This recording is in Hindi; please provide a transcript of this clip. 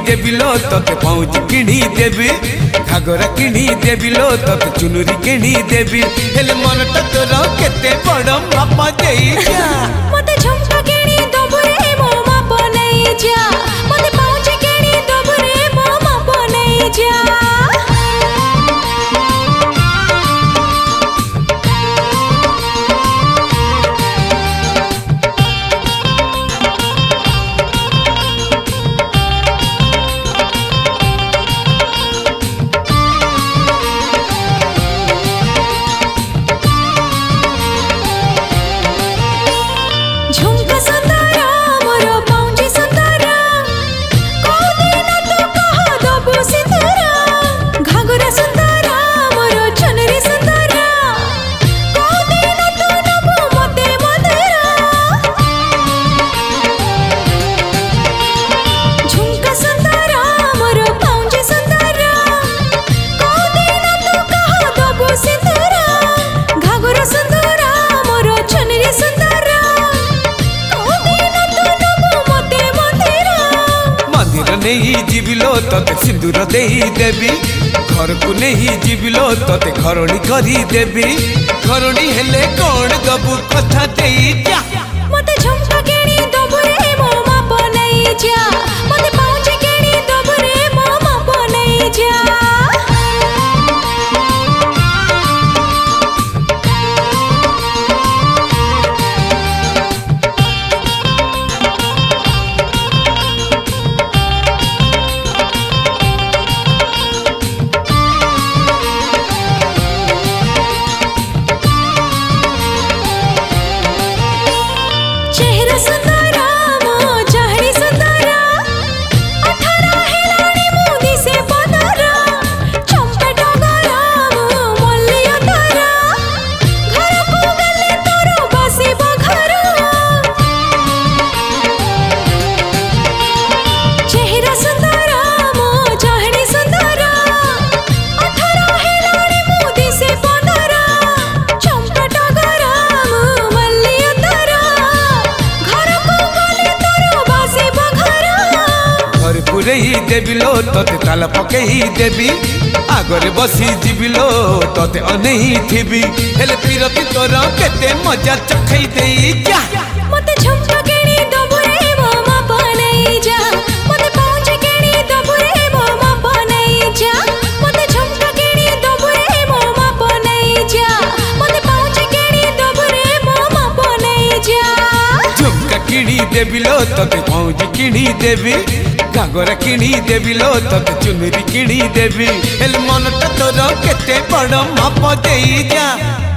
देबी लो तोते पाउच किणी देबी घागरा किणी देबी लो तोते चुनुरी किणी देबी हेले मनटा तोर केते बड़ माप देई जा मते झुमका किणी दबु रे मो माप नहीं जा मते पाउच किणी दबु रे मो माप नहीं जा नहीं जीविलो तोते सिंदूर देई देबी घर को नहीं जीविलो तोते घरणी करी देबी घरणी हेले कौन दबु कथा देई जा मते झुमका किणी दबु रे मो माप नहीं जा मते पाउच किणी दबु रे मो माप नहीं जा देबी लो तोते ताला पकेई देबी आगरे बसी जीबी लो तोते अनेही थिबी हेले पिरती तोर केते मजा चखई देई जा मते झुमका किणी दबु रे मो माप नहीं जा मते पाउच किणी दबु रे मो माप नहीं जा मते झुमका किणी दबु रे मो माप नहीं जा मते पाउच किणी दबु रे मो माप नहीं जा झुमका किणी देबी लो तोते पाउच किणी देबी घागरा किणी देबी लो तोते चुनरी किणी देबी हेले मनटा तोर केते बड़ माप देई जा।